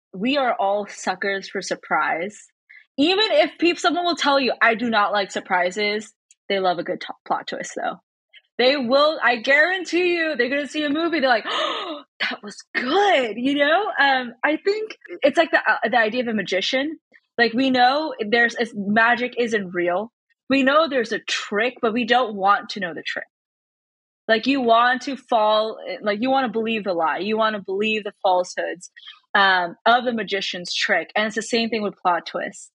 we are all suckers for surprise. Even if someone will tell you, I do not like surprises, they love a good plot twist, though. They will, I guarantee you, they're going to see a movie, they're like, oh, that was good, you know? I think it's like the idea of a magician. Like, we know magic isn't real. We know there's a trick, but we don't want to know the trick. Like, you want to you want to believe the lie. You want to believe the falsehoods of the magician's trick. And it's the same thing with plot twists.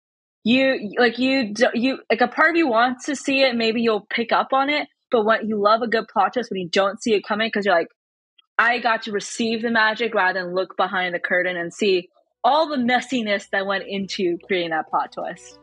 A part of you wants to see it, maybe you'll pick up on it, but what you love a good plot twist when you don't see it coming, because you're like, I got to receive the magic rather than look behind the curtain and see all the messiness that went into creating that plot twist.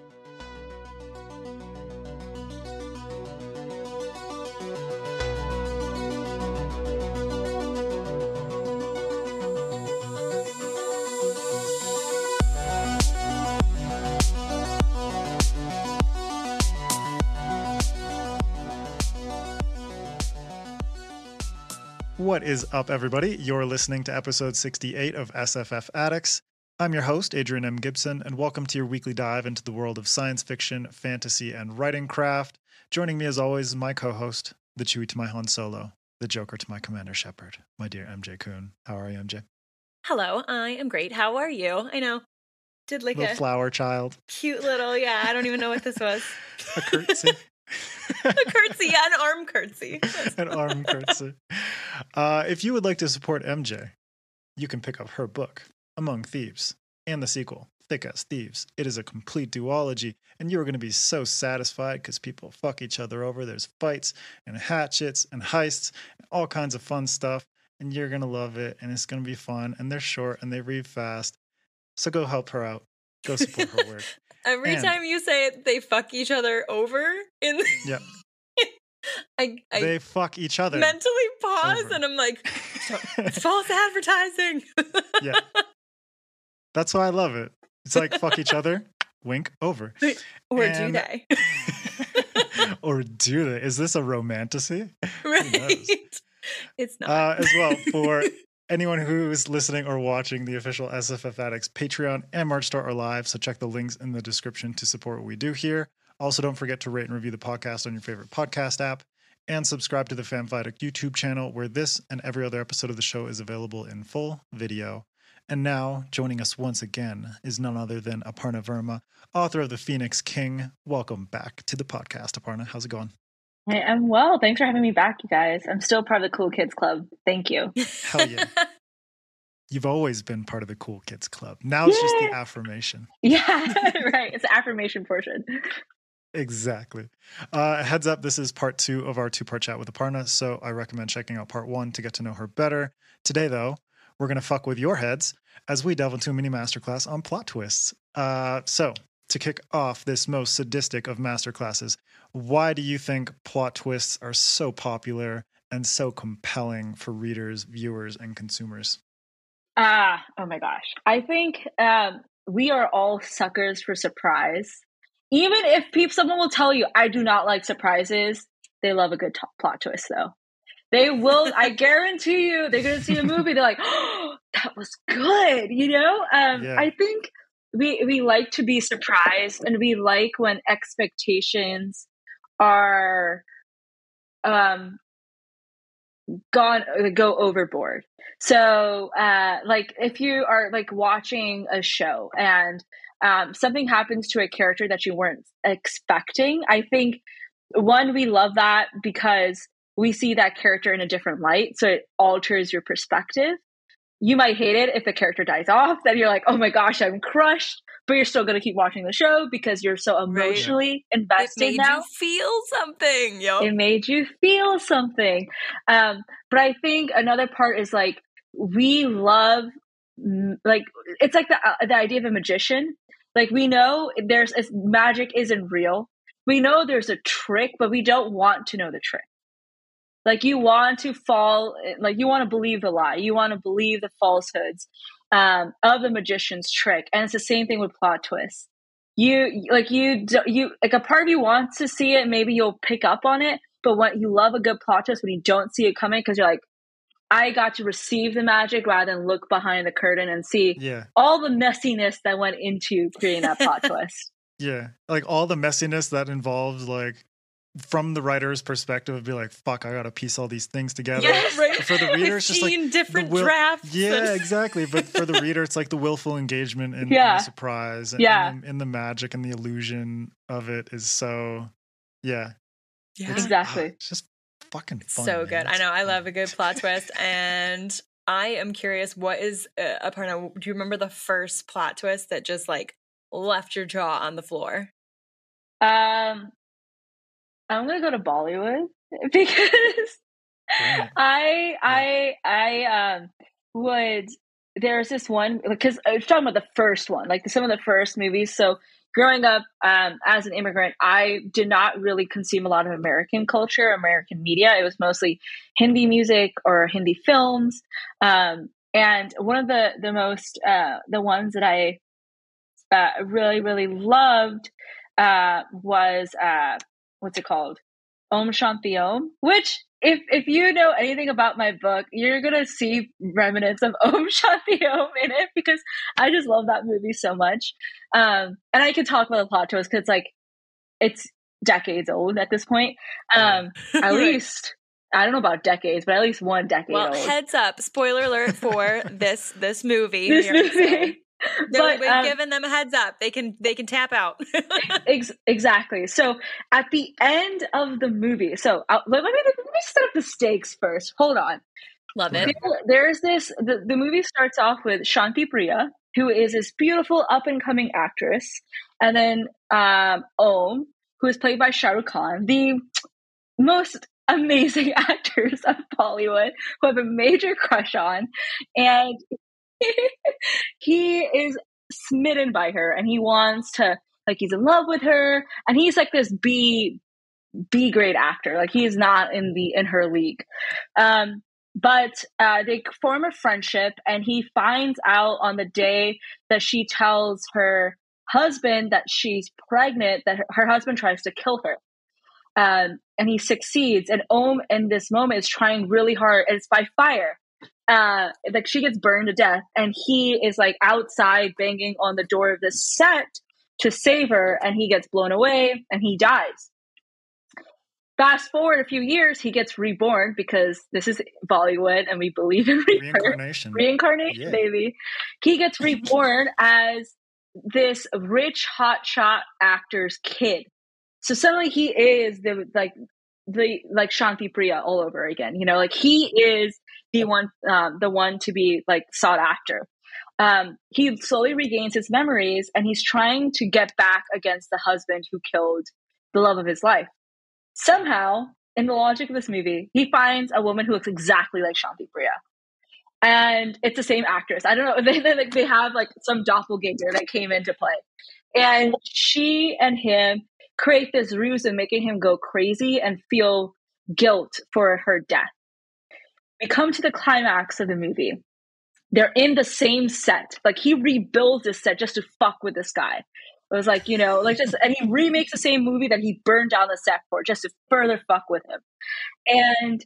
What is up, everybody? You're listening to episode 68 of SFF Addicts. I'm your host, Adrian M. Gibson, and welcome to your weekly dive into the world of science fiction, fantasy, and writing craft. Joining me, as always, is my co-host, the Chewie to my Han Solo, the Joker to my Commander Shepard, my dear MJ Kuhn. How are you, MJ? Hello, I am great. How are you? I know. Did like little a flower child. Cute little, I don't even know what this was. A curtsy. A curtsy, an arm curtsy. An arm curtsy. If you would like to support MJ, you can pick up her book, Among Thieves, and the sequel, Thick as Thieves. It is a complete duology, and you are going to be so satisfied because people fuck each other over. There's fights and hatchets and heists and all kinds of fun stuff, and you're going to love it, and it's going to be fun, and they're short, and they read fast. So go help her out. Go support her work. Every time you say it, they fuck each other over. Yeah. I they fuck each other. Mentally pause over. And I'm like, it's false advertising. Yeah. That's why I love it. It's like fuck each other, wink, over. Or do they? Or do they? Is this a romantasy? Right. It's not. As well, for anyone who's listening or watching, the official SFF Addicts Patreon and Merch Store are live, so check the links in the description to support what we do here. Also, don't forget to rate and review the podcast on your favorite podcast app, and subscribe to the Fanfighter YouTube channel, where this and every other episode of the show is available in full video. And now, joining us once again is none other than Aparna Verma, author of The Phoenix King. Welcome back to the podcast, Aparna. How's it going? Hey, I'm well. Thanks for having me back, you guys. I'm still part of the Cool Kids Club. Thank you. Hell yeah. You've always been part of the Cool Kids Club. Now it's just the affirmation. Yeah, right. It's the affirmation portion. Exactly. Heads up, this is part 2 of our 2-part chat with Aparna, so I recommend checking out part 1 to get to know her better. Today, though, we're going to fuck with your heads as we delve into a mini masterclass on plot twists. So, to kick off this most sadistic of masterclasses, why do you think plot twists are so popular and so compelling for readers, viewers, and consumers? Oh my gosh. I think we are all suckers for surprise. Even if someone will tell you, I do not like surprises, they love a good plot twist, though. They will, I guarantee you, they're going to see a movie, they're like, oh, that was good, you know? Yeah. I think we like to be surprised, and we like when expectations are go overboard. So like if you are like watching a show and something happens to a character that you weren't expecting, I think one, we love that because we see that character in a different light, so it alters your perspective. You might hate it if the character dies off, then you're like, oh my gosh, I'm crushed, but you're still going to keep watching the show because you're so emotionally invested now. It made you feel something. Yep. It made you feel something. But I think another part is like, we love, like, it's like the idea of a magician. Like, we know magic isn't real. We know there's a trick, but we don't want to know the trick. Like, you want to you want to believe the lie. You want to believe the falsehoods of the magician's trick. And it's the same thing with plot twists. A part of you wants to see it, maybe you'll pick up on it, but what you love a good plot twist when you don't see it coming, because you're like, I got to receive the magic rather than look behind the curtain and see all the messiness that went into creating that plot twist. Yeah, like all the messiness that involved, like from the writer's perspective, would be like, "Fuck, I gotta piece all these things together." Yeah, right. For the reader, it's just like different drafts. Yeah, exactly. But for the reader, it's like the willful engagement and the surprise, and the magic and the illusion of it is so. Yeah. Exactly. It's just fucking fun. So man. good. I know. I love a good plot twist, and I am curious. What is Aparna? Do you remember the first plot twist that just like left your jaw on the floor? I'm gonna go to Bollywood because I would. There's this one because I was talking about the first one, like some of the first movies. So growing up as an immigrant, I did not really consume a lot of American culture, American media. It was mostly Hindi music or Hindi films. And one of the most the ones that I really, really loved was what's it called? Om Shanti Om, which if you know anything about my book, you're gonna see remnants of Om Shanti Om in it because I just love that movie so much. And I can talk about the plot twist because it's decades old at this point. At least I don't know about decades, but at least one decade old. Heads up, spoiler alert for this movie. This movie. But we've given them a heads up. They can tap out. Exactly. So at the end of the movie, so let me set up the stakes first. Hold on. Love it. There's this. The movie starts off with Shanti Priya, who is this beautiful up and coming actress, and then Om, who is played by Shah Rukh Khan, the most amazing actors of Bollywood, who I have a major crush on, and he is smitten by her and he wants to, like, he's in love with her, and he's like this B grade actor, like he is not in her league, but they form a friendship, and he finds out on the day that she tells her husband that she's pregnant that her husband tries to kill her, and he succeeds, and Om in this moment is trying really hard, and it's by fire. Like she gets burned to death, and he is like outside banging on the door of this set to save her, and he gets blown away and he dies. Fast forward a few years, he gets reborn because this is Bollywood and we believe in reincarnation, yeah. Baby. He gets reborn as this rich hotshot actor's kid. So suddenly he is the Shanti Priya all over again. You know, like he is the one to be like sought after. He slowly regains his memories, and he's trying to get back against the husband who killed the love of his life. Somehow, in the logic of this movie, he finds a woman who looks exactly like Shanti Priya. And it's the same actress. I don't know. They have like some doppelganger that came into play. And she and him create this ruse of making him go crazy and feel guilt for her death. We come to the climax of the movie. They're in the same set. Like he rebuilds this set just to fuck with this guy. It was like, you know, like just, and he remakes the same movie that he burned down the set for just to further fuck with him. And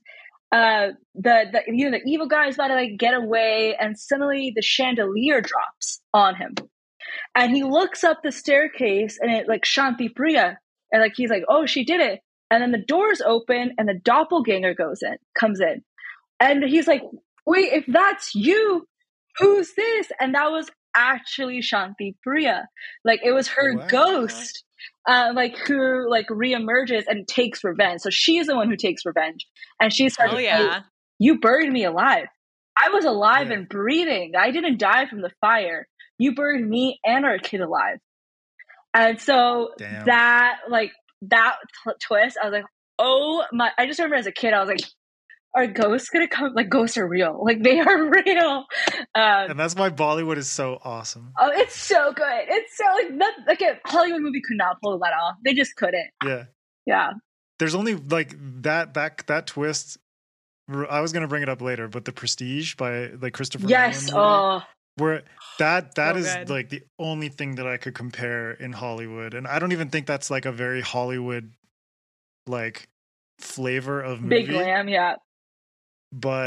the evil guy is about to like get away, and suddenly the chandelier drops on him. And he looks up the staircase, and it like Shanti Priya, and like he's like, oh, she did it. And then the doors open, and the doppelganger comes in. And he's like, wait, if that's you, who's this? And that was actually Shanti Priya. Like it was her ghost, who like reemerges and takes revenge. So she's the one who takes revenge. And she's like, hey, you buried me alive. I was alive and breathing. I didn't die from the fire. You buried me and our kid alive. And so that twist, I was like, oh my, I just remember as a kid, I was like, are ghosts gonna come? Like ghosts are real. Like they are real. And that's why Bollywood is so awesome. Oh, it's so good. It's so like a Hollywood movie could not pull that off. They just couldn't. Yeah. There's only like that twist. I was gonna bring it up later, but The Prestige by like Christopher Nolan, where that is good. Like the only thing that I could compare in Hollywood, and I don't even think that's like a very Hollywood like flavor of movie. Big glam, yeah. But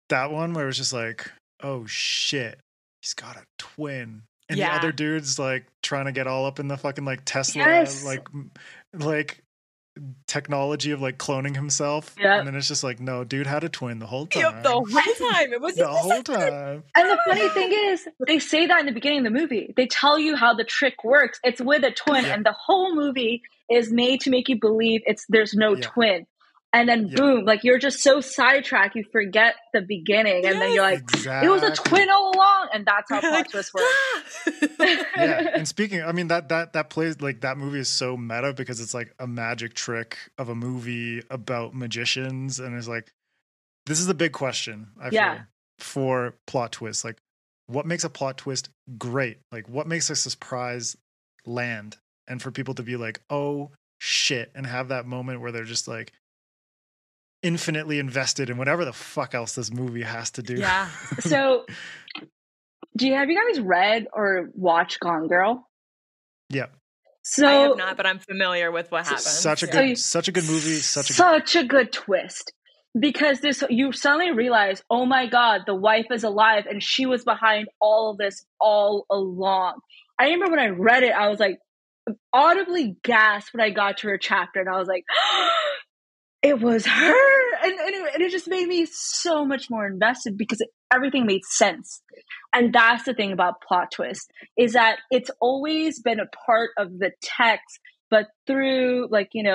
that one where it was just like, oh shit, he's got a twin. And the Yeah. other dude's like trying to get all up in the fucking like Tesla, Yes. like technology of like cloning himself. Yep. And then it's just like, no, dude had a twin the whole time. Yep, the whole time. It was The whole time. And the funny thing is, they say that in the beginning of the movie. They tell you how the trick works. It's with a twin, Yeah. and the whole movie is made to make you believe there's no Yeah. twin. And then Yeah. boom, like you're just so sidetracked, you forget the beginning, and then you're like, Exactly. it was a twin all along, and that's how plot Like, twists work. Yeah. And speaking, I mean, that plays like that movie is so meta because it's like a magic trick of a movie about magicians, and it's like, this is the big question I Yeah. feel for plot twists. Like, what makes a plot twist great? Like, what makes a surprise land? And for people to be like, oh shit, and have that moment where they're just like infinitely invested in whatever the fuck else this movie has to do. Yeah. So, have you guys read or watched Gone Girl? Yeah. So I have not, but I'm familiar with what happens. Such a Yeah. good movie. Such a good twist. Because you suddenly realize, oh my God, the wife is alive and she was behind all of this all along. I remember when I read it, I was like, audibly gasped when I got to her chapter, and I was like, it was her. And it just made me so much more invested because everything made sense. And that's the thing about plot twist, is that it's always been a part of the text, but through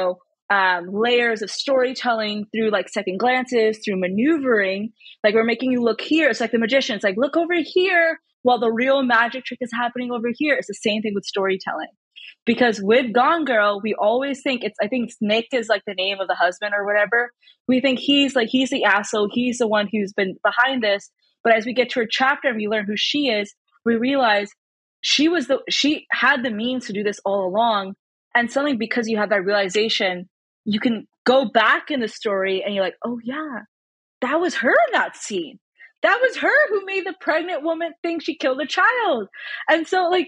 layers of storytelling, through like second glances, through maneuvering, like we're making you look here. It's like the magician. It's like, look over here while the real magic trick is happening over here. It's the same thing with storytelling. Because with Gone Girl, we always think I think Nick is like the name of the husband or whatever. We think he's the asshole. He's the one who's been behind this. But as we get to her chapter and we learn who she is, we realize she had the means to do this all along. And suddenly, because you have that realization, you can go back in the story and you're like, oh yeah, that was her in that scene. That was her who made the pregnant woman think she killed a child. And so like,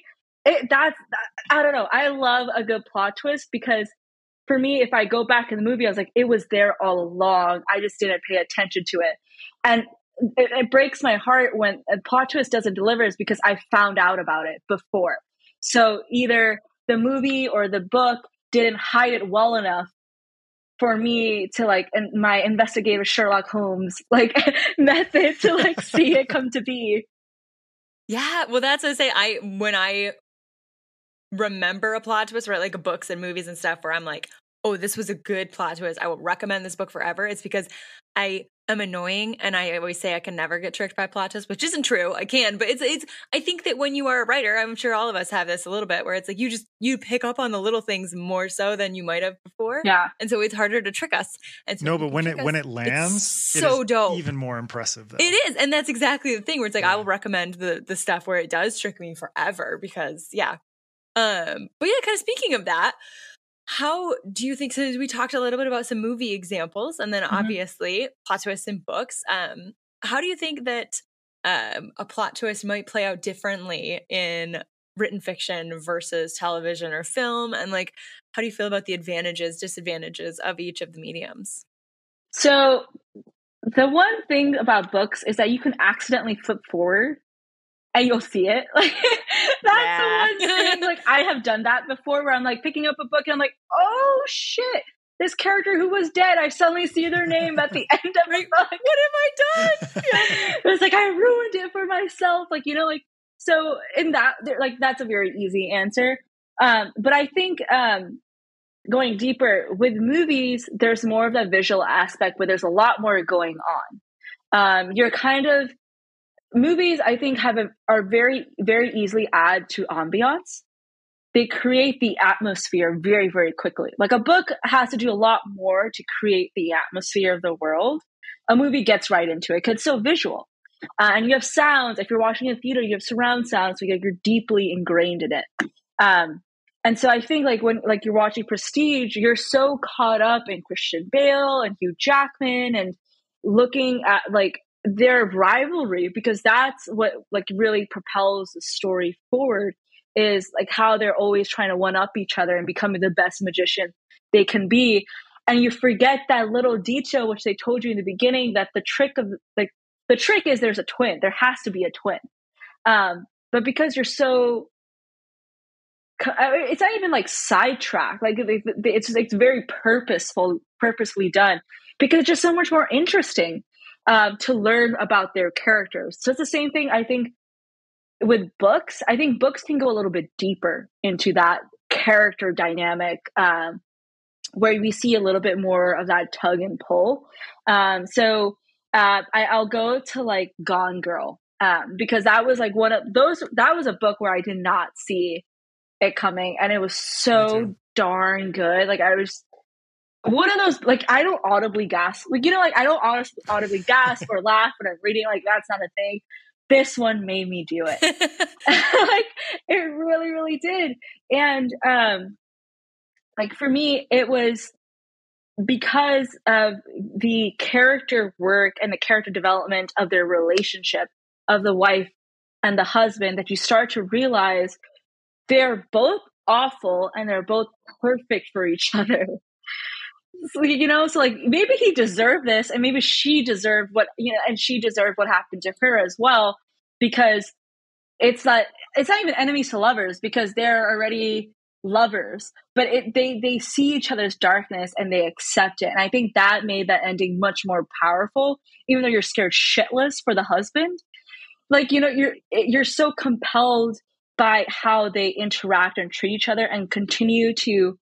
I don't know. I love a good plot twist because for me, if I go back in the movie, I was like, it was there all along. I just didn't pay attention to it. And it breaks my heart when a plot twist doesn't deliver is because I found out about it before. So either the movie or the book didn't hide it well enough for me to like, and my investigative Sherlock Holmes like method to like see it come to be. Yeah, well, that's what I say. When I remember a plot twist, right, like books and movies and stuff, where I'm like, oh, this was a good plot twist, I will recommend this book forever. It's because I am annoying, and I always say I can never get tricked by plot twists, which isn't true. I can, but it's. I think that when you are a writer, I'm sure all of us have this a little bit, where it's like you pick up on the little things more so than you might have before. Yeah, and so it's harder to trick us. And so no, but when it lands, so it is dope, even more impressive. Though. It is, and that's exactly the thing where it's like I will recommend the stuff where it does trick me forever because yeah. But yeah, kind of speaking of that. How do you think, so we talked a little bit about some movie examples and then obviously plot twists in books. How do you think that a plot twist might play out differently in written fiction versus television or film? And like, how do you feel about the advantages, disadvantages of each of the mediums? So the one thing about books is that you can accidentally flip forward and you'll see it. Like that's the one thing. Like I have done that before where I'm like picking up a book and I'm like, oh shit, this character who was dead, I suddenly see their name at the end of the book. What have I done? It's like I ruined it for myself. Like, like so in that like that's a very easy answer. But I think going deeper with movies, there's more of that visual aspect where there's a lot more going on. You're kind of movies, I think, are very, very easily add to ambiance. They create the atmosphere very, very quickly. Like a book has to do a lot more to create the atmosphere of the world. A movie gets right into it because it's so visual. And you have sounds. If you're watching in theater, you have surround sounds, so you're deeply ingrained in it. And so I think like when like you're watching Prestige, you're so caught up in Christian Bale and Hugh Jackman and looking at like their rivalry, because that's what like really propels the story forward, is like how they're always trying to one up each other and becoming the best magician they can be. And you forget that little detail which they told you in the beginning, that the trick of like the trick is there's a twin. There has to be a twin. But because you're so, it's not even like sidetracked. Like it's very purposefully done because it's just so much more interesting to learn about their characters. So it's the same thing, I think, with books. I think books can go a little bit deeper into that character dynamic, where we see a little bit more of that tug and pull. I'll go to like Gone Girl, because that was like one of those. That was a book where I did not see it coming, and it was so darn good. Like I was one of those, like I don't audibly gasp, like like I don't audibly gasp or laugh when I'm reading. Like that's not a thing. This one made me do it. Like it really, really did. And like for me, it was because of the character work and the character development of their relationship of the wife and the husband that you start to realize they're both awful and they're both perfect for each other. So like maybe he deserved this and maybe she deserved and she deserved what happened to her as well, because it's not even enemies to lovers because they're already lovers, but they see each other's darkness and they accept it. And I think that made that ending much more powerful, even though you're scared shitless for the husband. Like, you're so compelled by how they interact and treat each other and continue to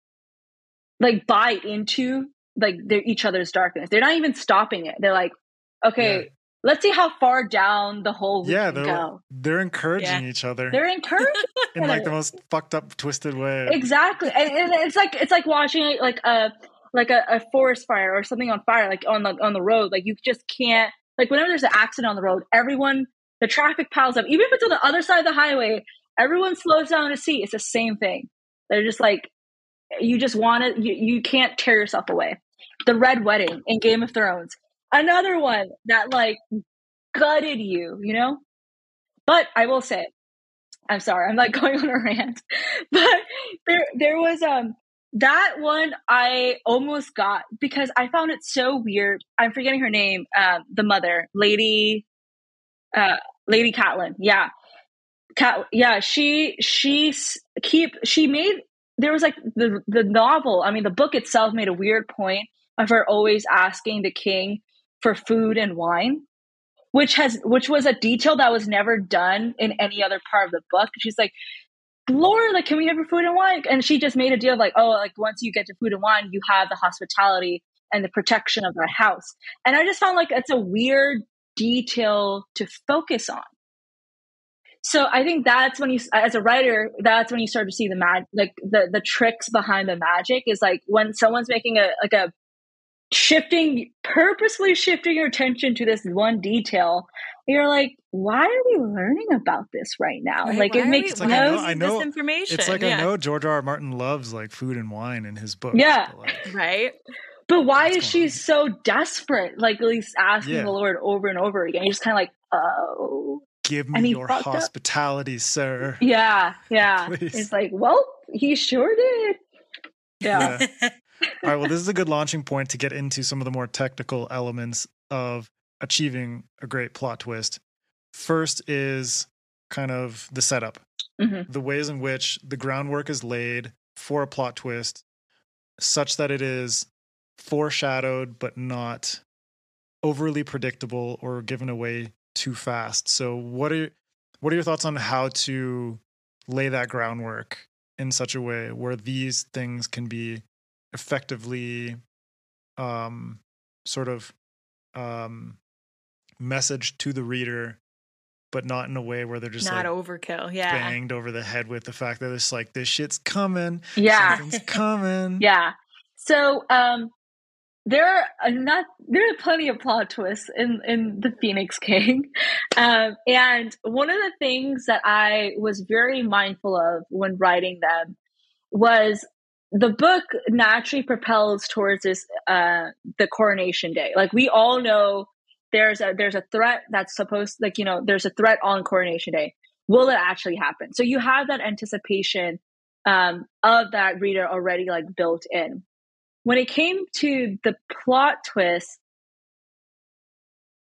like buy into like each other's darkness. They're not even stopping it. They're like, okay, let's see how far down the hole we can go. They're encouraging each other. They're encouraging in like the most fucked up, twisted way. Exactly, and it's like watching like a forest fire or something on fire, like on the road. Like you just can't, like whenever there's an accident on the road, the traffic piles up. Even if it's on the other side of the highway, everyone slows down to see. It's the same thing. They're just like, you just want it. You can't tear yourself away. The Red Wedding in Game of Thrones, another one that like gutted you, But I will say, I'm sorry, I'm like going on a rant, but there was that one I almost got because I found it so weird. I'm forgetting her name, the mother, Lady Catelyn. She made, there was like the novel, I mean the book itself made a weird point of her always asking the king for food and wine, which was a detail that was never done in any other part of the book. She's like, Lord, like, can we have your food and wine? And she just made a deal of like, oh, like once you get to food and wine, you have the hospitality and the protection of that house. And I just found like it's a weird detail to focus on. So I think that's when you, as a writer, that's when you start to see the tricks behind the magic is like when someone's making a purposely shifting your attention to this one detail. You're like, why are we learning about this right now? Right, like it makes no I know this information. It's like I know George R. R. Martin loves like food and wine in his books. Yeah, but right. But why is she so desperate? Like at least asking the Lord over and over again. You're just kind of like, oh, give me your hospitality, sir. Yeah. Please. It's like, well, he sure did. Yeah. All right, well, this is a good launching point to get into some of the more technical elements of achieving a great plot twist. First is kind of the setup, the ways in which the groundwork is laid for a plot twist such that it is foreshadowed but not overly predictable or given away too fast. So what are your thoughts on how to lay that groundwork in such a way where these things can be effectively messaged to the reader, but not in a way where they're just not like overkill, banged over the head with the fact that it's like this shit's coming, something's coming. Yeah. So there are plenty of plot twists in the Phoenix King, and one of the things that I was very mindful of when writing them was the book naturally propels towards this the coronation day. Like we all know there's a threat that's supposed, like, there's a threat on coronation day. Will it actually happen? So you have that anticipation of that reader already like built in. When it came to the plot twist,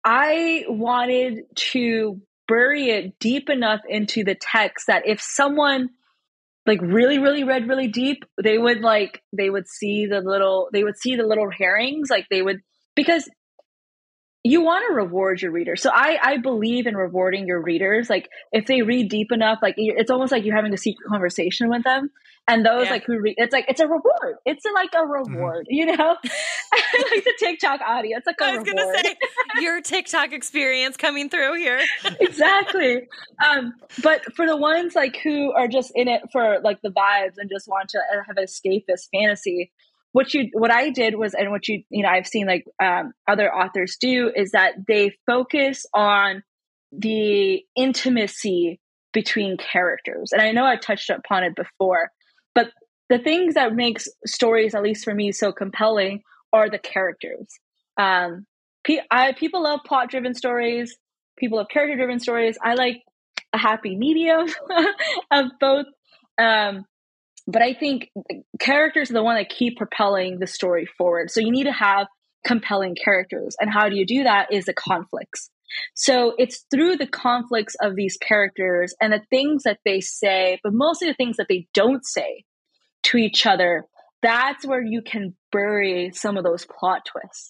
I wanted to bury it deep enough into the text that if someone like really, really read really deep, they would see the little herrings, because you want to reward your readers. So I believe in rewarding your readers. Like if they read deep enough, like it's almost like you're having a secret conversation with them. And those like who read, it's a reward. It's like a reward, you know? Like the TikTok audience, like a reward. I was going to say, your TikTok experience coming through here. Exactly. But for the ones like who are just in it for like the vibes and just want to have an escapist fantasy, what I did was, and what I've seen like other authors do, is that they focus on the intimacy between characters. And I know I touched upon it before, but the things that makes stories, at least for me, so compelling are the characters. People love plot-driven stories. People love character-driven stories. I like a happy medium of both. But I think characters are the one that keep propelling the story forward. So you need to have compelling characters. And how do you do that is the conflicts. So it's through the conflicts of these characters and the things that they say, but mostly the things that they don't say to each other. That's where you can bury some of those plot twists.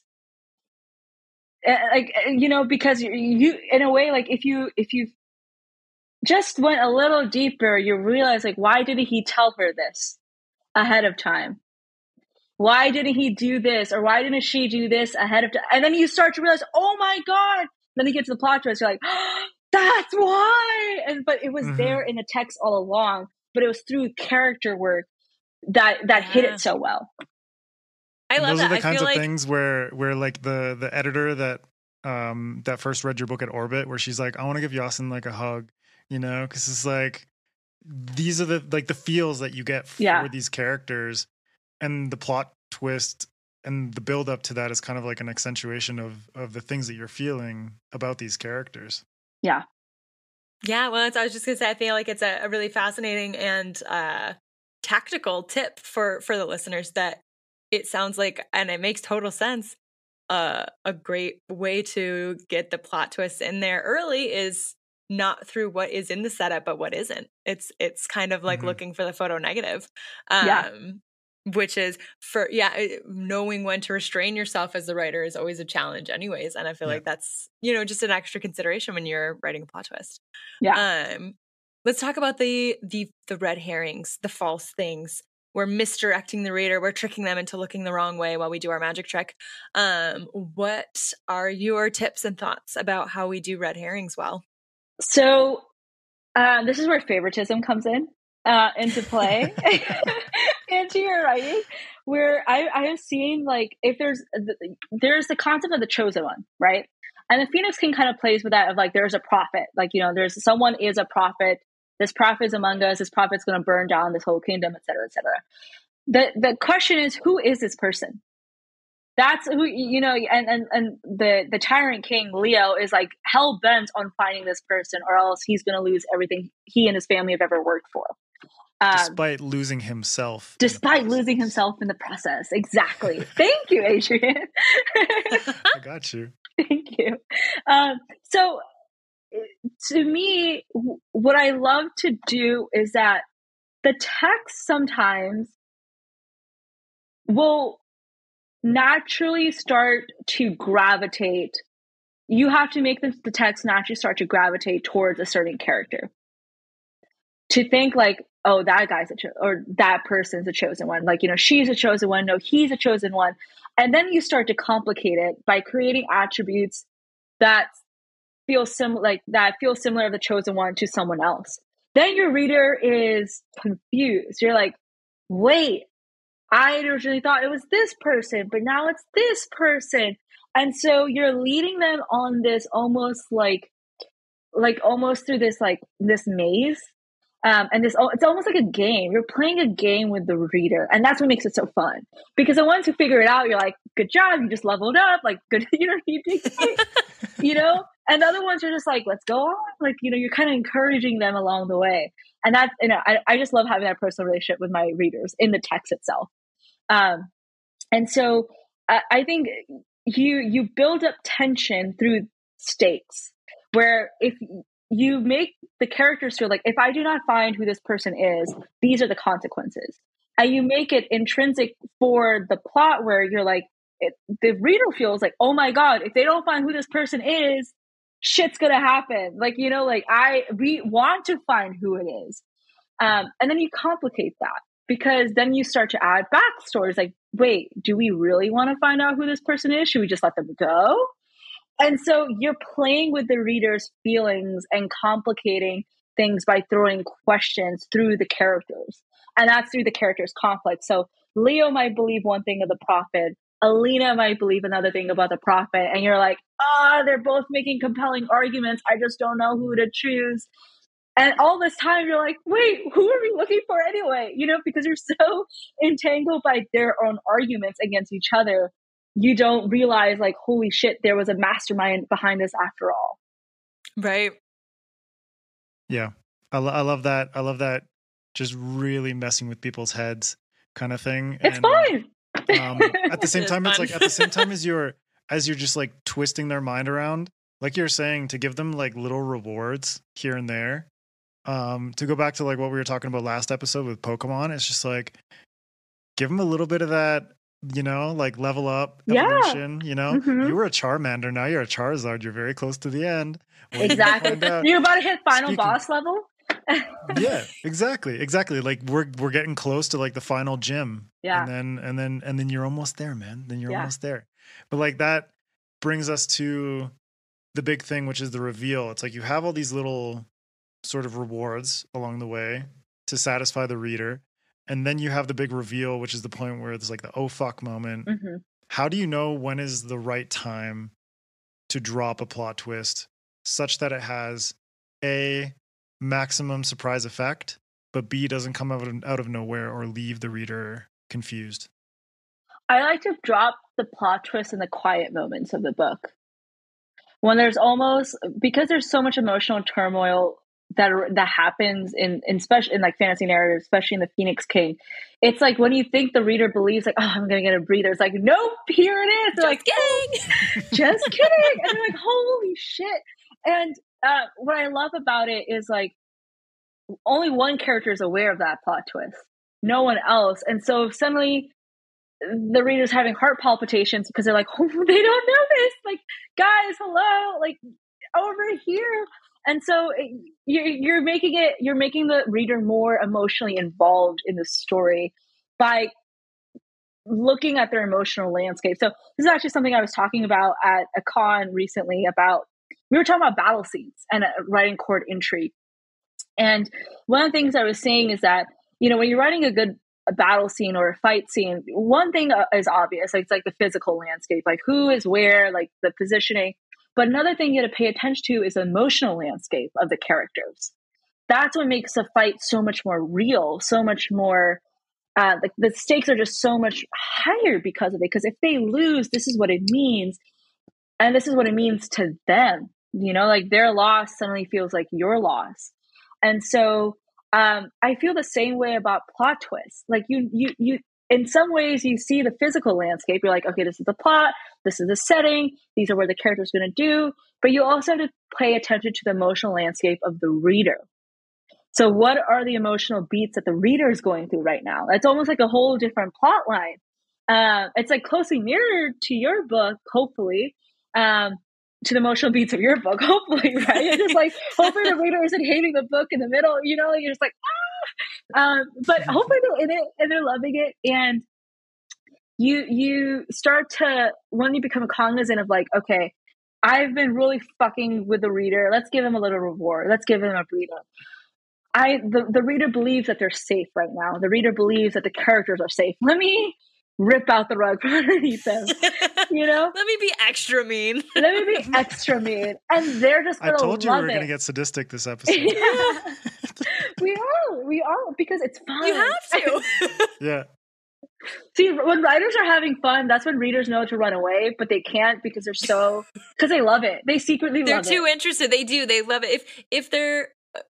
Because you in a way, like if you just went a little deeper, you realize like, why didn't he tell her this ahead of time? Why didn't he do this? Or why didn't she do this ahead of time? And then you start to realize, oh my God. Then you get to the plot twist. You're like, oh, that's why. But it was there in the text all along, but it was through character work that hit it so well. I love those that. Are the kinds of things where like the editor that first read your book at Orbit, where she's like, I want to give Yasin like a hug, because it's like these are the feels that you get for these characters, and the plot twist and the build up to that is kind of like an accentuation of the things that you're feeling about these characters. Yeah. Yeah. Well, I was just gonna say, I feel like it's a really fascinating and tactical tip for the listeners that it sounds like, and it makes total sense. A great way to get the plot twists in there early is not through what is in the setup, but what isn't. It's kind of like looking for the photo negative, which is knowing when to restrain yourself as the writer is always a challenge anyways. And I feel like that's, just an extra consideration when you're writing a plot twist. Yeah. Let's talk about the red herrings, the false things. We're misdirecting the reader. We're tricking them into looking the wrong way while we do our magic trick. What are your tips and thoughts about how we do red herrings well? So this is where favoritism comes into play, into your writing, where I have seen like if there's the concept of the chosen one, right? And the Phoenix King kind of plays with that of like there's a prophet, like there's someone is a prophet. This prophet is among us. This prophet's going to burn down this whole kingdom, et cetera, et cetera. The question is, who is this person? That's who, and the tyrant king, Leo, is like hell bent on finding this person or else he's going to lose everything he and his family have ever worked for. Despite losing himself. Losing himself in the process. Exactly. Thank you, Adrian. I got you. Thank you. So to me, what I love to do is that the text sometimes will naturally start to gravitate. You have to make the text naturally start to gravitate towards a certain character. To think like, oh, that guy's or that person's a chosen one. Like, she's a chosen one. No, he's a chosen one. And then you start to complicate it by creating attributes that feel similar of the chosen one to someone else. Then your reader is confused. You're like, wait, I originally thought it was this person, but now it's this person. And so you're leading them on this almost like almost through this maze. And it's almost like a game. You're playing a game with the reader, and that's what makes it so fun. Because the ones who figure it out, you're like, "Good job! You just leveled up. Like, good, you did great." And the other ones are just like, "Let's go on." Like, you're kind of encouraging them along the way, and that's I just love having that personal relationship with my readers in the text itself. And so I think you build up tension through stakes, where if you make the characters feel like, if I do not find who this person is, these are the consequences. And you make it intrinsic for the plot where you're like, the reader feels like, oh my God, if they don't find who this person is, shit's gonna happen. Like, you know, like we want to find who it is. And then you complicate that, because then you start to add backstories like, wait, do we really want to find out who this person is? Should we just let them go? And so you're playing with the reader's feelings and complicating things by throwing questions through the characters. And that's through the character's conflict. So Leo might believe one thing of the prophet, Alina might believe another thing about the prophet. And you're like, they're both making compelling arguments. I just don't know who to choose. And all this time you're like, wait, who are we looking for anyway? You know, because you're so entangled by their own arguments against each other. You don't realize, like, holy shit, there was a mastermind behind this after all. Right. Yeah. I love that. I love that. Just really messing with people's heads kind of thing. It's fun. At the same time, it's like, at the same time as you're just like twisting their mind around, like you're saying, to give them like little rewards here and there. To go back to like what we were talking about last episode with Pokemon, it's just like, give them a little bit of that, you know, like level up, evolution, you know. You were a Charmander, now you're a Charizard, you're very close to the end. Exactly. You're about to hit final boss level. Yeah, exactly. Like we're getting close to like the final gym. Yeah. And then you're almost there, man. Then you're almost there. But like that brings us to the big thing, which is the reveal. It's like you have all these little sort of rewards along the way to satisfy the reader. And then you have the big reveal, which is the point where it's like the oh fuck moment. How do you know when is the right time to drop a plot twist such that it has A, maximum surprise effect, but B, doesn't come out of nowhere or leave the reader confused? I like to drop the plot twist in the quiet moments of the book. When there's almost, because there's so much emotional turmoil that happens in especially in like fantasy narratives, especially in the Phoenix King. It's like when you think the reader believes like, oh, I'm gonna get a breather. It's like, nope, here it is. They're like, kidding. Just kidding. And they're like, holy shit. And what I love about it is like only one character is aware of that plot twist, no one else. And so suddenly the reader's having heart palpitations because they're like, oh, they don't know this. Like, guys, hello, like over here. And so you're making the reader more emotionally involved in the story by looking at their emotional landscape. So this is actually something I was talking about at a con recently we were talking about battle scenes and writing court intrigue. And one of the things I was saying is that, you know, when you're writing a battle scene or a fight scene, one thing is obvious. Like, it's like the physical landscape, like who is where, like the positioning. But another thing you got to pay attention to is the emotional landscape of the characters. That's what makes a fight so much more real, so much more, like the stakes are just so much higher because of it. Because if they lose, this is what it means. And this is what it means to them. You know, like their loss suddenly feels like your loss. And so I feel the same way about plot twists. Like you, in some ways you see the physical landscape. You're like, okay, this is the plot. This is the setting. These are where the character's going to do. But you also have to pay attention to the emotional landscape of the reader. So what are the emotional beats that the reader is going through right now? It's almost like a whole different plot line. It's like closely mirrored to your book, hopefully, to the emotional beats of your book, hopefully, right? It's just like, hopefully the reader isn't hating the book in the middle, you know, you're just like, but hopefully they're in it and they're loving it. And you start to, when you become cognizant of like, okay, I've been really fucking with the reader. Let's give them a little reward. Let's give them a breather. The reader believes that they're safe right now. The reader believes that the characters are safe. Let me rip out the rug from underneath them. You know? Let me be extra mean. Let me be extra mean. And they're just gonna love it. I told you we were gonna get sadistic this episode. Yeah. We are, because it's fun. You have to. Yeah. See, when writers are having fun, that's when readers know to run away, but they can't because because they love it. They secretly love it. They're too interested. They do. They love it. If they're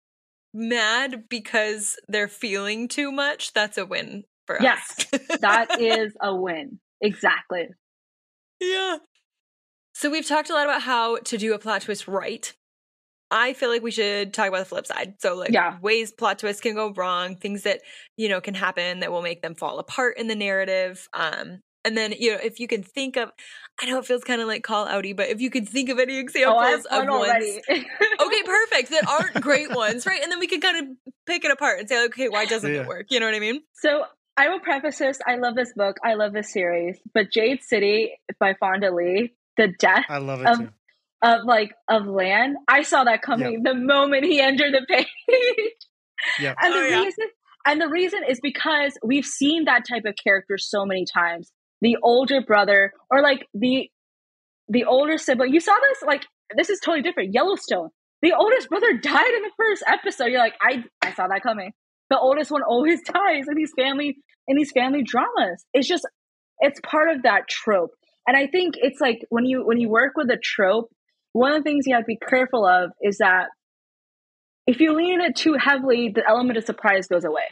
mad because they're feeling too much, that's a win for us. Yes, that is a win. Exactly. Yeah. So we've talked a lot about how to do a plot twist right. I feel like we should talk about the flip side. So like ways plot twists can go wrong, things that, can happen that will make them fall apart in the narrative. And then, if you can think of, I know it feels kind of like call outy, but if you could think of any examples of ones. Okay, perfect. That aren't great ones, right? And then we can kind of pick it apart and say, okay, why doesn't it work? You know what I mean? So I will preface this. I love this book. I love this series. But Jade City by Fonda Lee, the death I love it too. of Lan, I saw that coming the moment he entered the page. Yeah. And the reason is because we've seen that type of character so many times. The older brother or like the older sibling. You saw this, like, this is totally different. Yellowstone. The oldest brother died in the first episode. You're like, I saw that coming. The oldest one always dies in these family dramas. It's part of that trope. And I think it's like when you work with a trope, one of the things you have to be careful of is that if you lean it too heavily, the element of surprise goes away.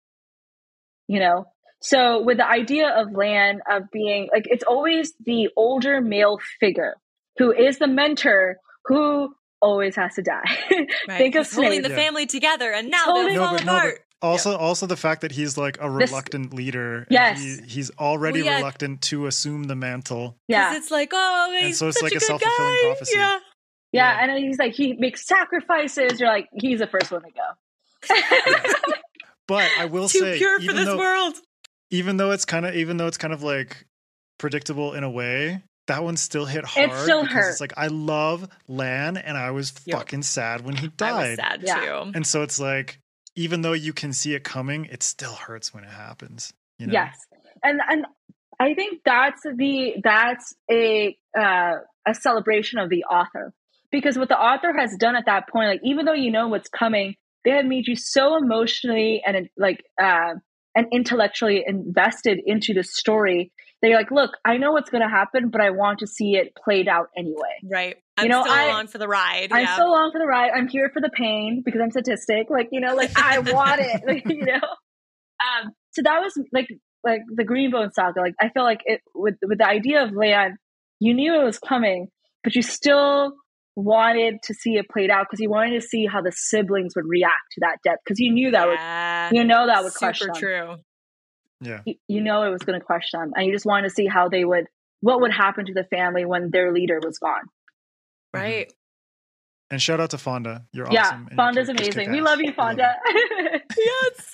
So with the idea of Lan, of being like, it's always the older male figure who is the mentor who always has to die. Right. Think of Snape holding the family together, and now they're falling apart. Also the fact that he's like a reluctant leader. Yes. He's already reluctant to assume the mantle. Yeah. Because it's like, he's and so it's such like a self-fulfilling prophecy. Yeah. And then he's like, he makes sacrifices. You're like, he's the first one to go. But I will Too say, pure for this world. Even though it's kind of like predictable in a way, that one still hit hard. It still hurt. It's like, I love Lan, and I was fucking sad when he died. I was sad too. And so it's like, even though you can see it coming, it still hurts when it happens. Yes, and I think that's a celebration of the author, because what the author has done at that point, like, even though you know what's coming, they have made you so emotionally and and intellectually invested into the story. They're like, look, I know what's going to happen, but I want to see it played out anyway. Right. I'm still along for the ride. I'm still along for the ride. I'm here for the pain because I'm sadistic. Like, I want it. So that was like the Greenbone saga. Like, I feel like it with the idea of Lan, you knew it was coming, but you still wanted to see it played out because you wanted to see how the siblings would react to that death, because you knew that would crush them. Super true. Yeah. You know it was going to crush them, and you just wanted to see what would happen to the family when their leader was gone. Right. And shout out to Fonda. You're awesome. Yeah, Fonda's amazing. We love you, Fonda. Yes.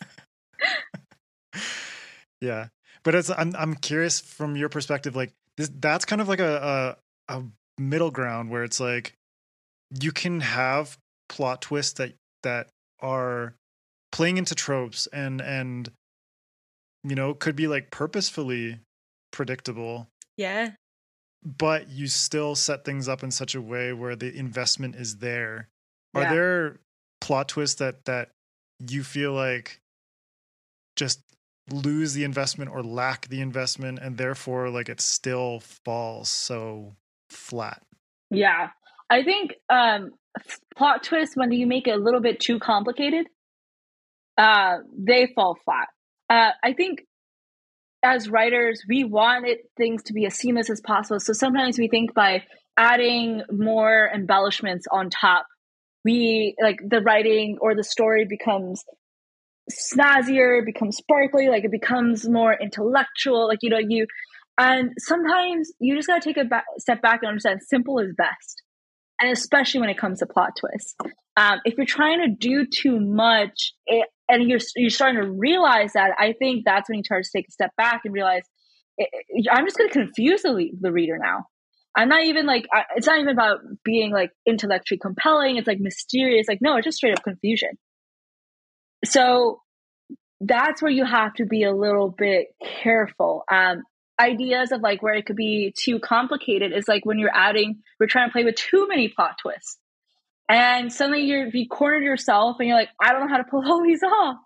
Yeah. But I'm curious from your perspective, like that's kind of like a middle ground where it's like you can have plot twists that are playing into tropes and could be like purposefully predictable. Yeah. But you still set things up in such a way where the investment is there. Are there plot twists that you feel like just lose the investment or lack the investment, and therefore like it still falls so flat? Yeah. I think plot twists, when you make it a little bit too complicated, they fall flat. I think as writers, we wanted things to be as seamless as possible. So sometimes we think by adding more embellishments on top, we like the writing or the story becomes snazzier, becomes sparkly, like it becomes more intellectual, like, and sometimes you just got to take a step back and understand simple is best. And especially when it comes to plot twists. If you're trying to do too much and you're starting to realize that, I think that's when you start to take a step back and realize, I'm just going to confuse the reader now. I'm not even like, it's not even about being like intellectually compelling. It's like mysterious. Like, no, it's just straight up confusion. So that's where you have to be a little bit careful. Ideas of like where it could be too complicated is like when we're trying to play with too many plot twists, and suddenly you cornered yourself and you're like, I don't know how to pull all these off.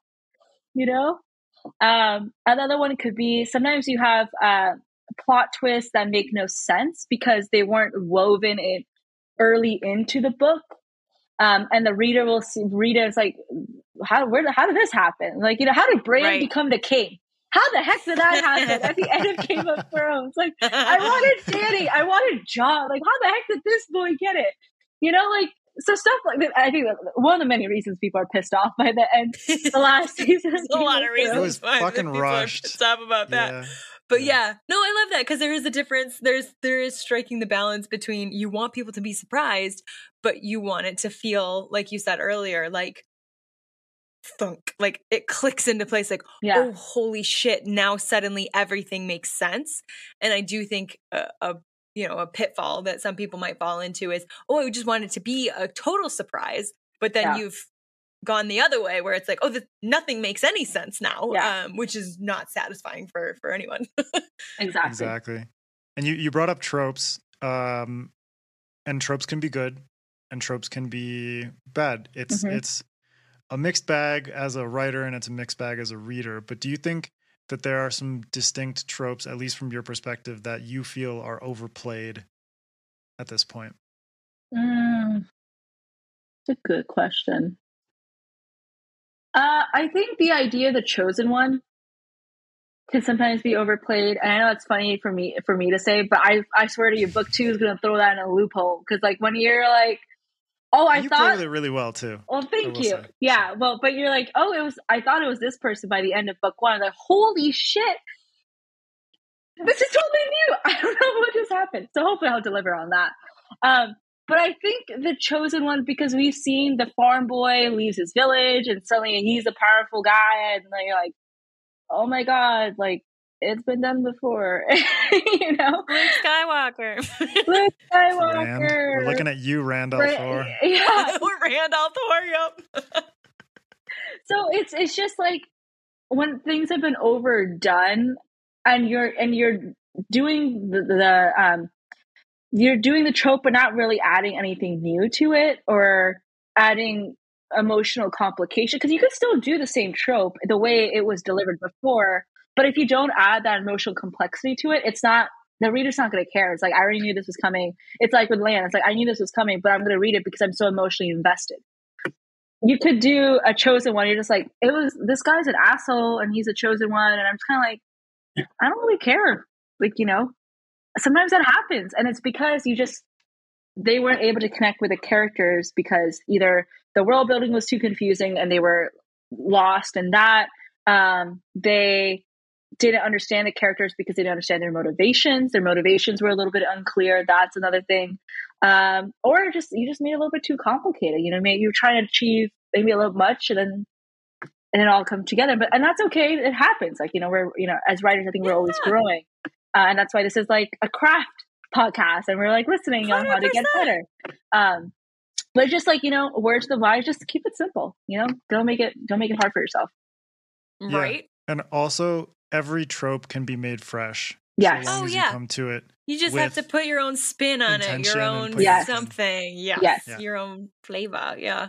Another one could be sometimes you have plot twists that make no sense because they weren't woven in early into the book, and the reader will read it as like, how did this happen? Like, how did Bran become the king? How the heck did that happen at the end of Game of Thrones? Like, I wanted Dany, I wanted Jon. Like, how the heck did this boy get it? You know, like, so stuff like that. I think one of the many reasons people are pissed off by the end, the last season. There's a lot of reasons. It was why fucking people rushed. Are pissed off about that. Yeah. But yeah, no, I love that because there is a difference. There is striking the balance between you want people to be surprised, but you want it to feel like you said earlier, like thunk, like it clicks into place. Like, oh, holy shit! Now suddenly everything makes sense. And I do think a pitfall that some people might fall into is, oh, I just want it to be a total surprise, but then you've gone the other way where it's like, oh, nothing makes any sense now, which is not satisfying for anyone. Exactly. And you brought up tropes, and tropes can be good and tropes can be bad. It's a mixed bag as a writer and it's a mixed bag as a reader. But do you think that there are some distinct tropes, at least from your perspective, that you feel are overplayed at this point? It's a good question. I think the idea of the chosen one can sometimes be overplayed. And I know it's funny for me to say, but I swear to you, book 2 is going to throw that in a loophole. Because like when you're like, oh, you played it really well too. Well, thank you. Say. Yeah, well, but you're like, oh, I thought it was this person by the end of book 1. I'm like, holy shit, this is totally new. I don't know what just happened. So hopefully I'll deliver on that. But I think the chosen one, because we've seen the farm boy leaves his village and suddenly he's a powerful guy, and you're like, oh my god, like it's been done before. You know, Luke Skywalker. We're looking at you, Randall Thor. Yeah, Randall Thor. Yep. So it's just like when things have been overdone, and you're doing you're doing the trope, but not really adding anything new to it or adding emotional complication. Because you could still do the same trope the way it was delivered before, but if you don't add that emotional complexity to it, it's not, the reader's not going to care. It's like, I already knew this was coming. It's like with Lan, it's like, I knew this was coming, but I'm going to read it because I'm so emotionally invested. You could do a chosen one. You're just like, this guy's an asshole and he's a chosen one. And I'm just kind of like, I don't really care. Like, you know, sometimes that happens. And it's because they weren't able to connect with the characters because either the world building was too confusing and they were lost in that. They didn't understand the characters because they didn't understand their motivations. Their motivations were a little bit unclear. That's another thing. Or you just made it a little bit too complicated. You know, maybe you're trying to achieve maybe a little much and it all come together. And that's okay. It happens. Like, you know, as writers, I think we're always growing. And that's why this is like a craft podcast and we're like listening 100%. On how to get better. But just like, you know, words to the wise, just keep it simple. You know, don't make it hard for yourself. Right. Yeah. And also every trope can be made fresh. Yes. So long as you come to it. You just have to put your own spin on it, your own something. Yes. Your own flavor. Yeah.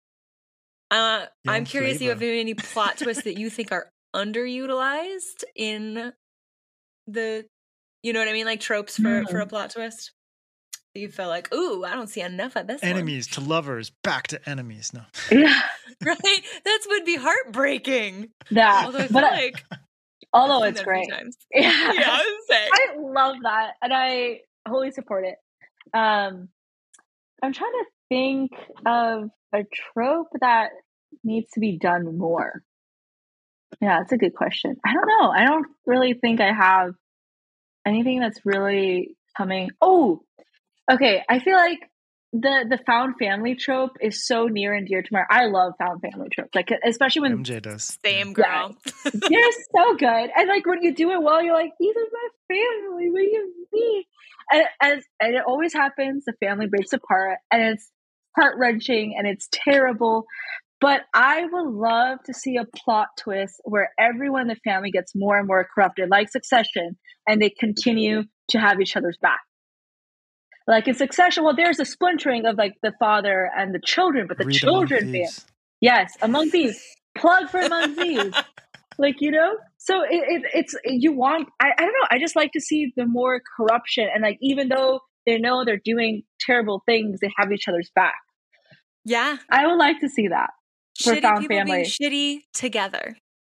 I'm curious if you have any plot twists that you think are underutilized in the, you know what I mean? Like tropes for a plot twist. You feel like, ooh, I don't see enough of this. Enemies to lovers, back to enemies. No. Yeah. Right? That would be heartbreaking. Yeah. Although I feel like although it's great. Yeah, I love that. And I wholly support it. I'm trying to think of a trope that needs to be done more. Yeah, it's a good question. I don't know. I don't really think I have anything that's really coming. Oh, okay. I feel like the found family trope is so near and dear to my. I love found family tropes, like especially when MJ does. Same girl. Yeah. They're so good, and like when you do it well, you're like, these are my family. What do you mean? And it always happens. The family breaks apart, and it's heart-wrenching, and it's terrible. But I would love to see a plot twist where everyone in the family gets more and more corrupted, like Succession, and they continue to have each other's back. Like in Succession, well, there's a splintering of like the father and the children, but the children, yes, Among Thieves, plug for Among Thieves, like, you know. So it's you want. I don't know. I just like to see the more corruption, and like even though they know they're doing terrible things, they have each other's back. Yeah, I would like to see that. For shitty found people family being shitty together.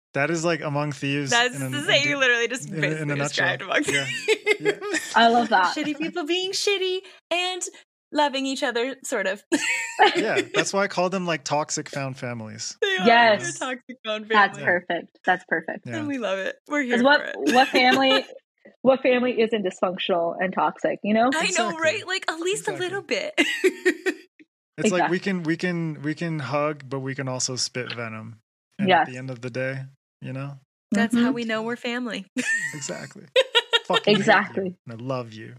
That is like Among Thieves. That's to say, you literally just in a basically described Among Yeah. Thieves. Yeah. I love that. Shitty people being shitty and loving each other, sort of. Yeah, that's why I call them like toxic found families. They are. Yes. They're toxic found family. That's perfect. That's perfect. Yeah. And we love it. We're here Because for it. what family isn't dysfunctional and toxic, you know? I know, Exactly. right? Like at least Exactly. a little bit. It's like Exactly. we can hug, but we can also spit venom. And Yes. at the end of the day, you know? That's how Mhm. we know we're family. Exactly. Fucking hate Exactly. you, and I love you.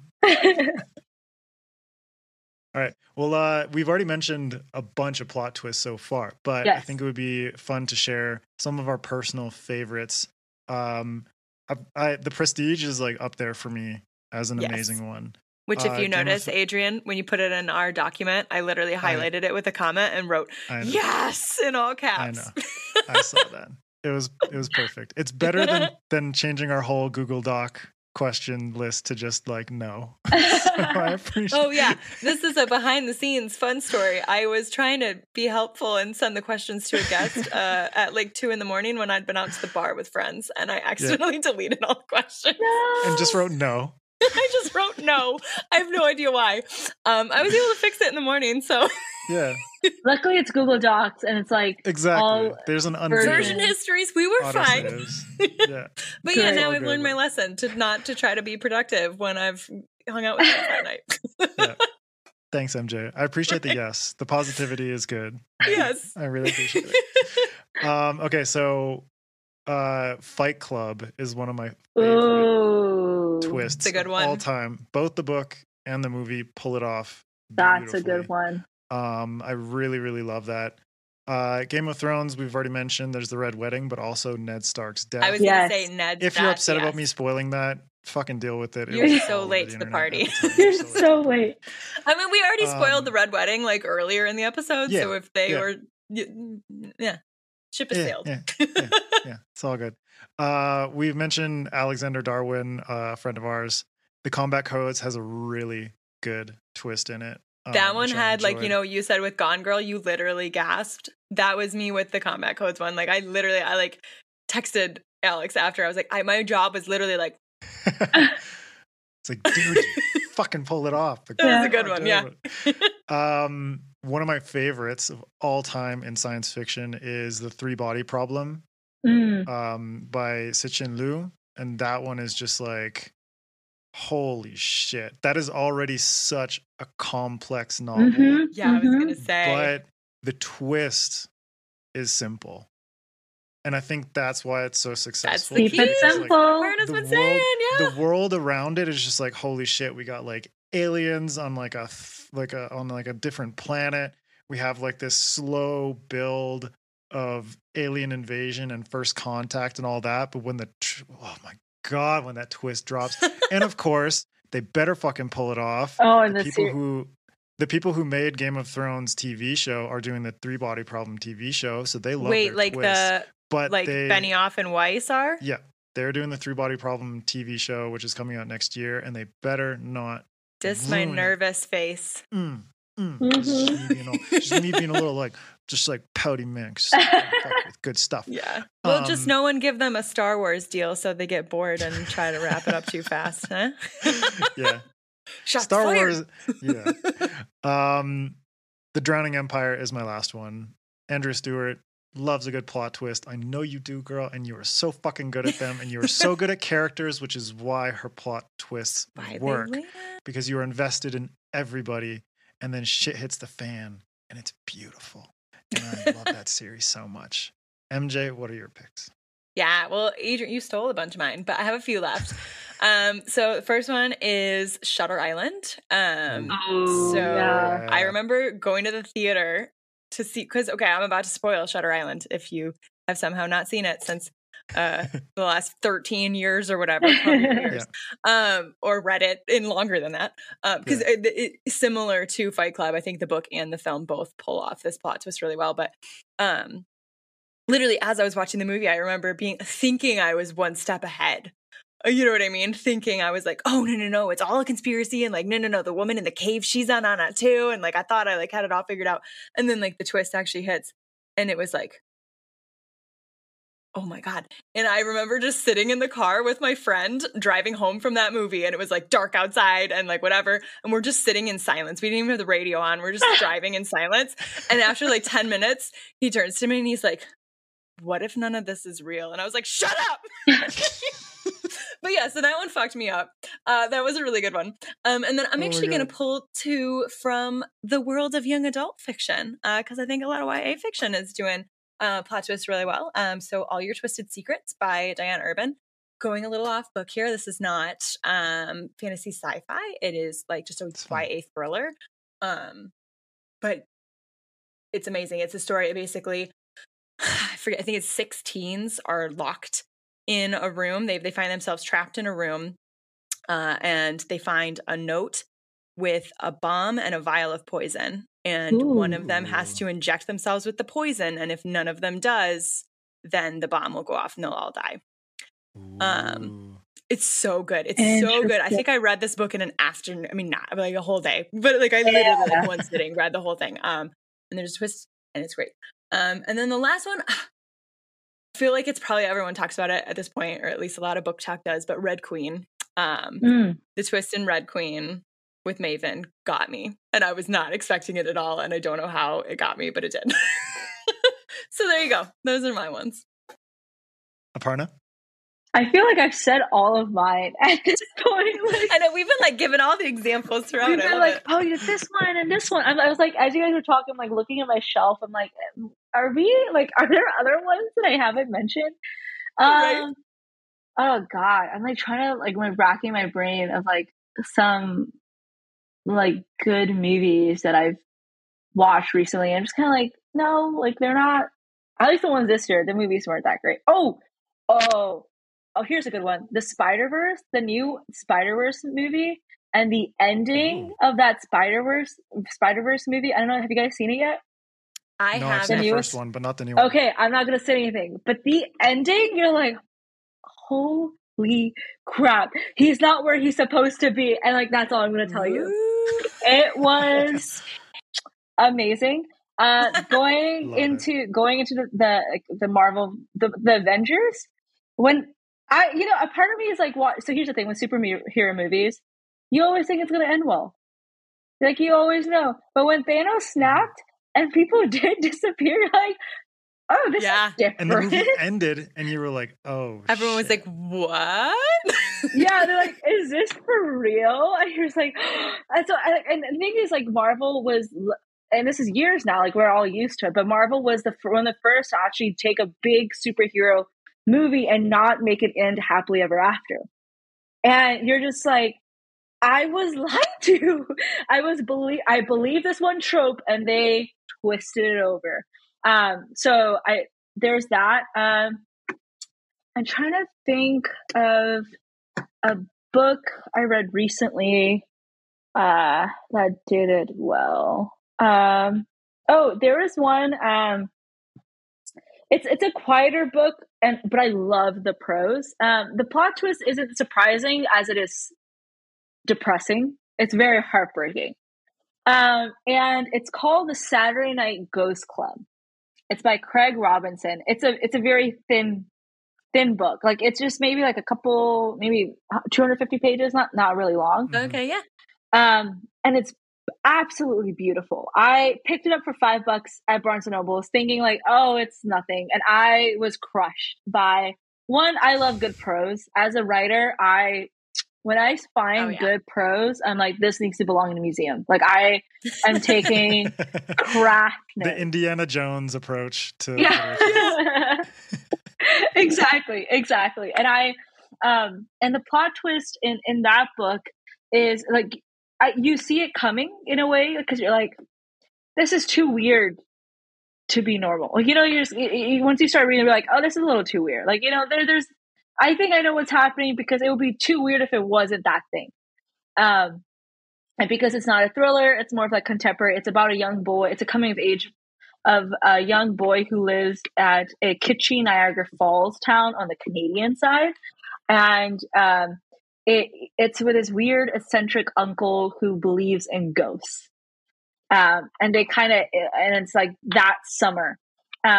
All right. Well, we've already mentioned a bunch of plot twists so far, but I Yes. think it would be fun to share some of our personal favorites. The Prestige is like up there for me as an Yes. amazing one. Which, if you Game of notice, Th- Adrian, when you put it in our document, I literally highlighted it with a comment and wrote I know. "yes" in all caps. know. I saw that. It was perfect. It's better than changing our whole Google Doc question list to just like no. So I appreciate. Oh yeah, this is a behind the scenes fun story. I was trying to be helpful and send the questions to a guest at like 2 a.m. when I'd been out to the bar with friends, and I accidentally deleted all the questions. And just wrote no. I just wrote no. I have no idea why. I was able to fix it in the morning, so Yeah, Luckily, it's Google Docs, and it's like exactly. all There's an version histories. We were fine. autosaves. Yeah. But yeah, Good. now All I've good. learned my lesson to try to be productive when I've hung out with friends that night. Yeah. Thanks, MJ. I appreciate the yes. The positivity is good. Yes. I really appreciate it. Okay, so Fight Club is one of my favorite ooh, twists It's a good of one. all time. Both the book and the movie pull it off. that's a beautifully. good one. I really, really love that. Game of Thrones, we've already mentioned. There's the Red Wedding, but also Ned Stark's death. I was Yes. gonna say Ned. If you're upset about me spoiling that, fucking deal with it. It You're was so all over late to the internet party. at the time. You're so late. I mean, we already spoiled Um, the Red Wedding like earlier in the episode, so yeah, if they yeah. were, yeah, ship has sailed. Yeah, it's all good. We've mentioned Alexander Darwin, a friend of ours. The Combat Codes has a really good twist in it. That one which I had, like, you enjoyed. know, you said with Gone Girl, you literally gasped. That was me with the Combat Codes one. Like, I like texted Alex after. I was like, my job was literally like, It's like, dude, you fucking pull it off. Like, That was a fuck, good one, do yeah. it. One of my favorites of all time in science fiction is The Three Body Problem Mm. by Cixin Liu. And that one is just like, holy shit. That is already such a complex novel. Mhm, yeah, I was mhm. gonna say. But the twist is simple. And I think that's why it's so successful. the Keep key. it because, like, simple. Aaron has the been world- saying, yeah. the world around it is just like, holy shit, we got like aliens on like a different planet. We have like this slow build of alien invasion and first contact and all that. But when oh my God, when that twist drops. And of course, they better fucking pull it off. Oh, and the the people who made Game of Thrones TV show are doing the Three Body Problem TV show. So they love Wait, their like twist. But Benioff and Weiss are? yeah, they're doing the Three Body Problem TV show, which is coming out next year, and they better not. Just my ruin it. nervous face. Just me being a little like, just like pouty mix, with good stuff. Yeah. Well, just Um, no one give them a Star Wars deal so they get bored and try to wrap it up too fast, huh? Yeah, Shots Star fired. Wars. Yeah. The Drowning Empire is my last one. Andrew Stewart loves a good plot twist. I know you do, girl, and you are so fucking good at them, and you are so good at characters, which is why her plot twists Why they work. win. Because you are invested in everybody, and then shit hits the fan, and it's beautiful. And I love that series so much. MJ, what are your picks? Yeah, well, Adrian, you stole a bunch of mine, but I have a few left. So the first one is Shutter Island. Oh, So yeah. I remember going to the theater to see, because, okay, I'm about to spoil Shutter Island if you have somehow not seen it since the last 13 years or whatever, 20 years, or read it in longer than that. Because it's similar to Fight Club. I think the book and the film both pull off this plot twist really well. But literally, as I was watching the movie, I remember thinking I was one step ahead. You know what I mean? Thinking I was like, oh, no, it's all a conspiracy. And like, no, the woman in the cave, she's on it too. And like, I thought I like had it all figured out. And then like the twist actually hits. And it was like, Oh my God. And I remember just sitting in the car with my friend driving home from that movie, and it was like dark outside and like whatever. And we're just sitting in silence. We didn't even have the radio on. We're just driving in silence. And after like 10 minutes, he turns to me and he's like, what if none of this is real? And I was like, shut up. But yeah, so that one fucked me up. That was a really good one. And then I'm actually going to pull two from the world of young adult fiction, because I think a lot of YA fiction is doing plot twists really well. So All Your Twisted Secrets by Diane Urban. Going a little off book here. This is not fantasy sci-fi. It is like just a YA thriller. But it's amazing. It's a story basically, I forget, I think it's 6 teens are locked in a room. They find themselves trapped in a room, and they find a note with a bomb and a vial of poison. And one of them has to inject themselves with the poison. And if none of them does, then the bomb will go off and they'll all die. It's so good. It's so good. I think I read this book in an afternoon. I mean, not like a whole day, but like I literally like one sitting read the whole thing. And there's a twist and it's great. And then the last one, I feel like it's probably everyone talks about it at this point, or at least a lot of book talk does, but Red Queen. The twist in Red Queen with Maven got me, and I was not expecting it at all, and I don't know how it got me, but it did. So there you go. Those are my ones. Aparna? I feel like I've said all of mine at this point. Like, I know we've been like giving all the examples throughout. We've been like, oh, you did this one and this one. I was like, as you guys were talking, I'm like looking at my shelf. I'm like, are there other ones that I haven't mentioned? Right. Oh God, I'm like trying to like racking my brain of like some like good movies that I've watched recently. I'm just kind of like, no, like they're not. At least the ones this year, the movies weren't that great. Oh, here's a good one. The Spider-Verse, the new Spider-Verse movie, and the ending of that Spider-Verse movie. I don't know. Have you guys seen it yet? I've seen the first one, but not the new one. Okay, I'm not going to say anything. But the ending, you're like, holy crap. He's not where he's supposed to be. And like, that's all I'm going to tell you. It was amazing. Going into the Marvel, the Avengers, when a part of me is like, what? So here's the thing with superhero movies, you always think it's going to end well. Like you always know. But when Thanos snapped and people did disappear, you're like, oh, this is different. And the movie ended and you were like, oh, everyone was like, what? Yeah, they're like, is this for real? And you're just like, and the thing is, like, Marvel was, and this is years now, like we're all used to it, but Marvel was one of the first to actually take a big superhero movie and not make it end happily ever after. And you're just like, I was lied to. I believe this one trope, and they twisted it over. So there's that. I'm trying to think of a book I read recently that did it well. There is one. It's a quieter book, but I love the prose. The plot twist isn't surprising as it is depressing. It's very heartbreaking. And it's called The Saturday Night Ghost Club. It's by Craig Robinson. It's a very thin book. Like it's just maybe like a couple, maybe 250 pages, not really long. Okay, yeah. And it's absolutely beautiful. I picked it up for $5 at Barnes and Noble, thinking like, oh, it's nothing. And I was crushed by one. I love good prose. As a writer, when I find good prose, I'm like, this needs to belong in a museum. Like I am taking craft. The Indiana Jones approach to Exactly. And and the plot twist in that book is like, you see it coming in a way, because you're like, this is too weird to be normal. Like, once you start reading, you're like, oh, this is a little too weird. Like, there's, I think I know what's happening, because it would be too weird if it wasn't that thing. And because it's not a thriller, it's more of like contemporary. It's about a young boy. It's a coming of age of a young boy who lives at a kitschy Niagara Falls town on the Canadian side. And it's with his weird, eccentric uncle who believes in ghosts. And they and it's like that summer. And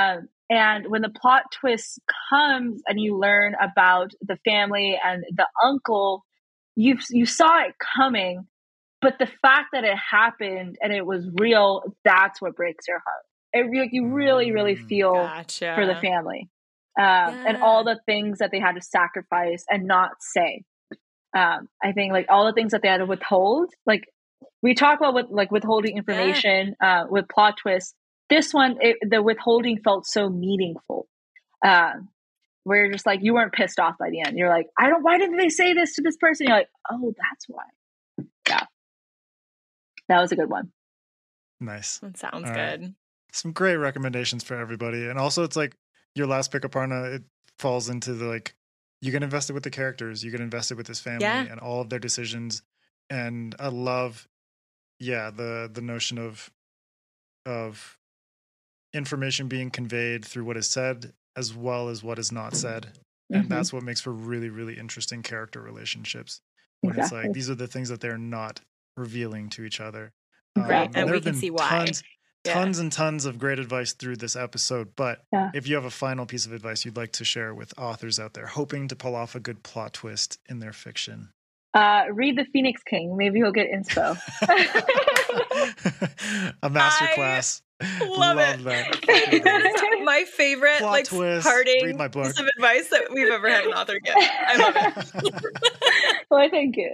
And when the plot twist comes and you learn about the family and the uncle, you saw it coming, but the fact that it happened and it was real, that's what breaks your heart. You really, really feel for the family, and all the things that they had to sacrifice and not say. I think like all the things that they had to withhold, like we talk about withholding information, with plot twists. This one, the withholding felt so meaningful. Where you're just like, you weren't pissed off by the end. You're like, why didn't they say this to this person? You're like, oh, that's why. Yeah. That was a good one. Nice. That sounds all good. Right. Some great recommendations for everybody. And also it's like your last pick, Aparna, it falls into the like, you get invested with the characters, you get invested with this family and all of their decisions. And I love, the notion of information being conveyed through what is said as well as what is not said. And that's what makes for really, really interesting character relationships. When it's like, these are the things that they're not revealing to each other. Right. And we can see why. Tons and tons of great advice through this episode. But if you have a final piece of advice you'd like to share with authors out there hoping to pull off a good plot twist in their fiction, read The Phoenix King. Maybe you'll get inspo. A masterclass. Love it. That. My favorite plot like twist, parting read my book. piece of advice that we've ever had an author get. I love it. Well, thank you.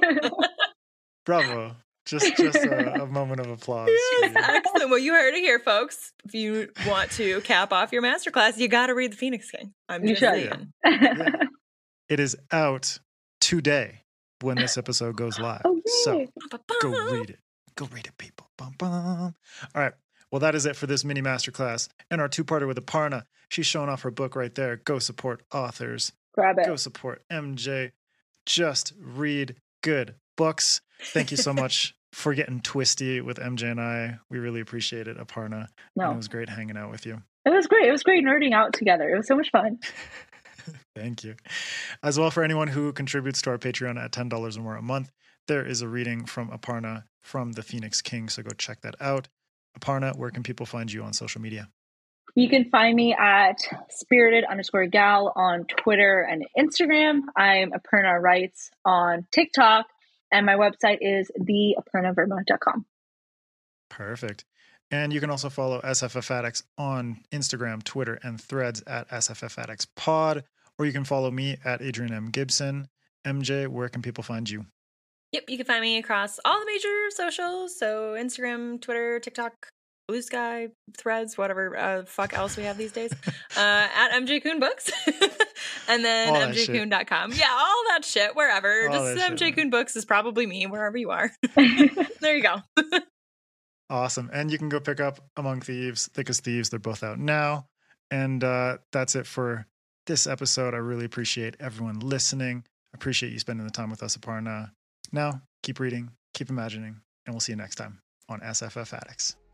Bravo. Just a moment of applause. Yes, excellent. Well, you heard it here, folks. If you want to cap off your masterclass, you got to read The Phoenix King. I'm just saying. Yeah. It is out today when this episode goes live. So go read it. Go read it, people. Bum, bum. All right. Well, that is it for this mini masterclass and our two-parter with Aparna. She's showing off her book right there. Go support authors. Grab it. Go support MJ. Just read good books. Thank you so much for getting twisty with MJ and I. We really appreciate it, Aparna. And it was great hanging out with you. It was great. It was great nerding out together. It was so much fun. Thank you. As well, for anyone who contributes to our Patreon at $10 or more a month, there is a reading from Aparna from The Phoenix King. So go check that out. Aparna, where can people find you on social media? You can find me at spirited_gal on Twitter and Instagram. I'm Aparna Writes on TikTok. And my website is theaparnaverma.com. Perfect. And you can also follow SFF Addicts on Instagram, Twitter, and Threads at SFF Addicts Pod. Or you can follow me at Adrian M. Gibson. MJ, where can people find you? Yep, you can find me across all the major socials. So Instagram, Twitter, TikTok, Blue Sky, Threads, whatever fuck else we have these days. At MJ Kuhn Books. And then mjkuhn.com. Yeah, all that shit, wherever. Just MJ Kuhn Books is probably me, wherever you are. There you go. Awesome. And you can go pick up Among Thieves, Thick as Thieves. They're both out now. And that's it for this episode. I really appreciate everyone listening. I appreciate you spending the time with us, Aparna. Now, keep reading, keep imagining, and we'll see you next time on SFF Addicts.